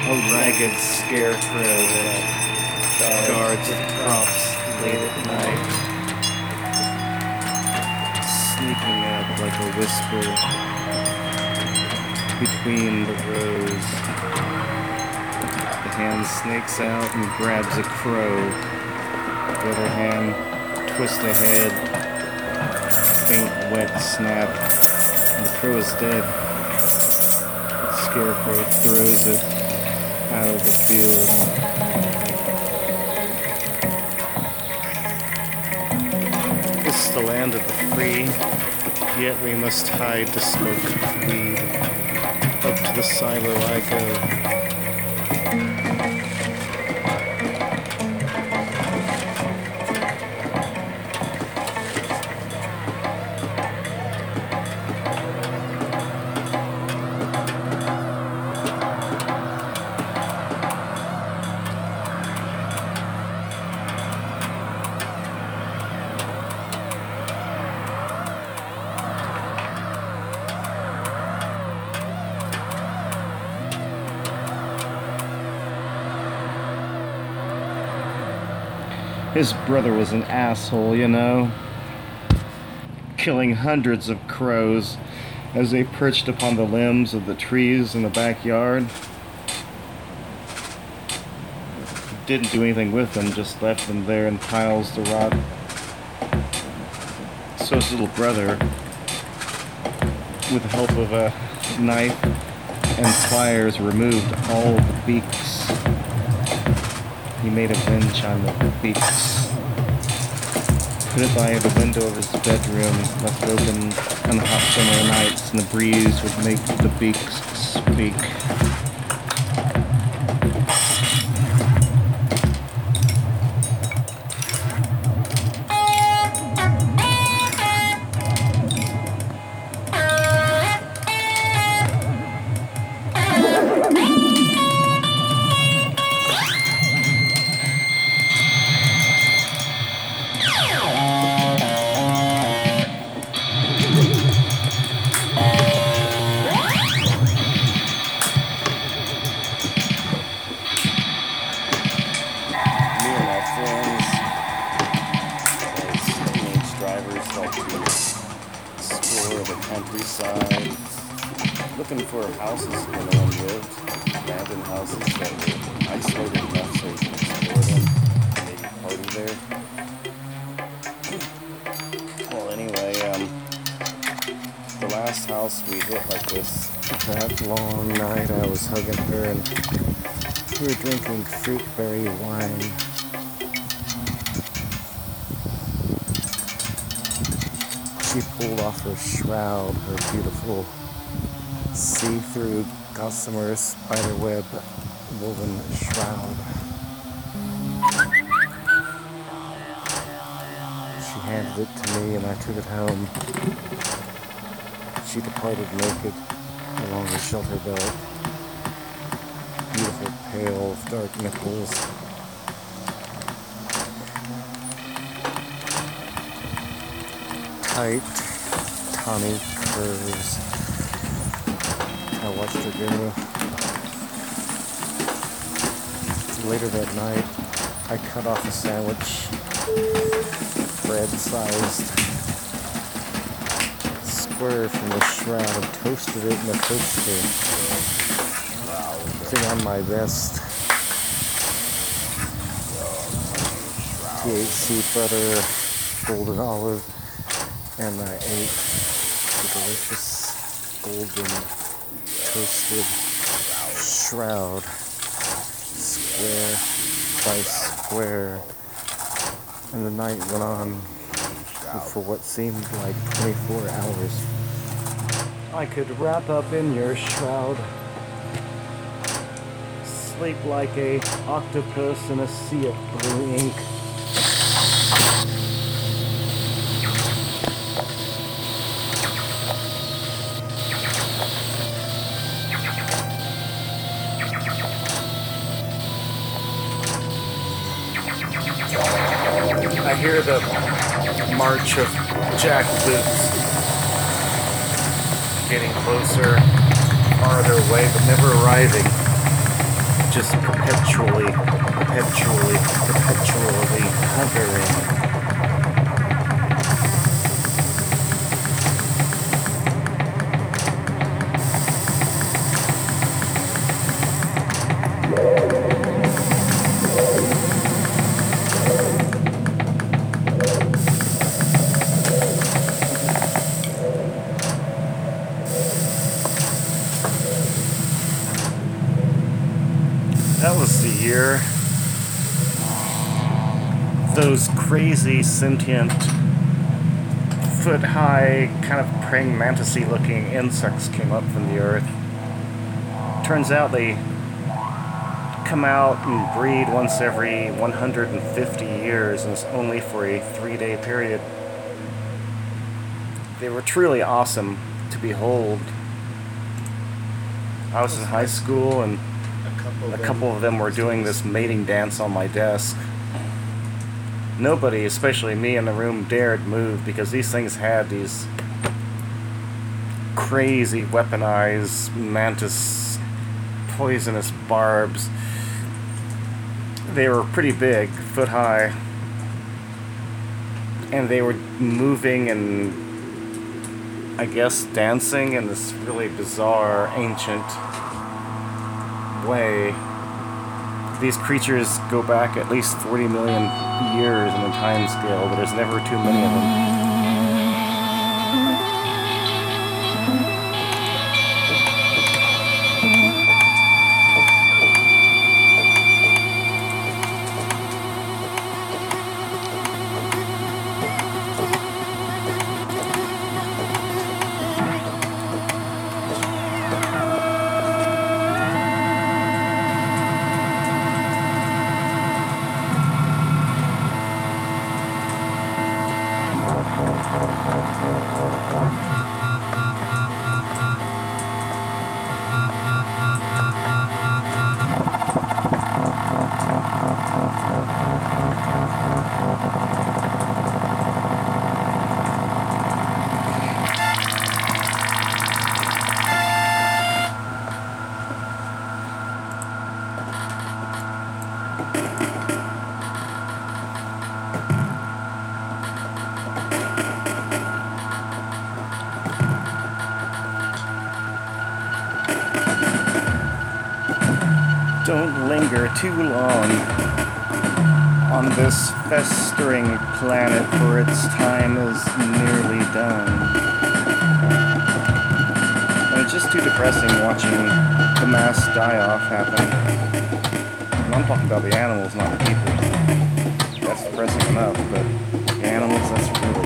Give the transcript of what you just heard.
A ragged scarecrow that guards the crops late at night, sneaking up like a whisper between the rows. The hand snakes out and grabs a crow. The other hand twists the head. Faint, wet snap. The crow is dead. The scarecrow throws it out of the field. This is the land of the free, yet we must hide to smoke weed. Up to the silo I go. His brother was an asshole, you know, killing hundreds of crows as they perched upon the limbs of the trees in the backyard. Didn't do anything with them, just left them there in piles to rot. So his little brother, with the help of a knife and pliers, removed all the beaks. He made a bench on the beaks, put it by the window of his bedroom, left it open on hot summer nights, and the breeze would make the beaks speak. Looking for houses where no one lived, abandoned houses that were isolated enough so you can explore them, maybe party there. Well, anyway, the last house we hit like this, that long night I was hugging her and we were drinking fruitberry wine. She pulled off her shroud, her beautiful see-through gossamer spiderweb woven shroud. She handed it to me and I took it home. She departed naked along the shelter belt. Beautiful pale, dark nipples. Tight, tawny curves. I watched her go. Later that night, I cut off a sandwich, bread-sized square from the shroud, and toasted it in a toaster. Putting on my best THC butter, golden olive, and I ate the delicious golden toasted shroud, square by square, and the night went on for what seemed like 24 hours. I could wrap up in your shroud, sleep like a octopus in a sea of blue ink. I hear the march of jackboots getting closer, farther away, but never arriving. just perpetually hovering. That was the year those crazy sentient foot-high kind of praying mantis-y looking insects came up from the earth. Turns out they come out and breed once every 150 years, and it's only for a 3-day period. They were truly awesome to behold. I was in high school and a couple of them were doing this mating dance on my desk. Nobody, especially me in the room, dared move because these things had these crazy weaponized mantis poisonous barbs. They were pretty big, foot high, and they were moving and I guess dancing in this really bizarre ancient way. These creatures go back at least 40 million years in the time scale, but there's never too many of them. Don't linger too long on this festering planet, for its time is nearly done. And it's just too depressing watching the mass die-off happen. And I'm talking about the animals, not the people. That's depressing enough, but the animals, that's really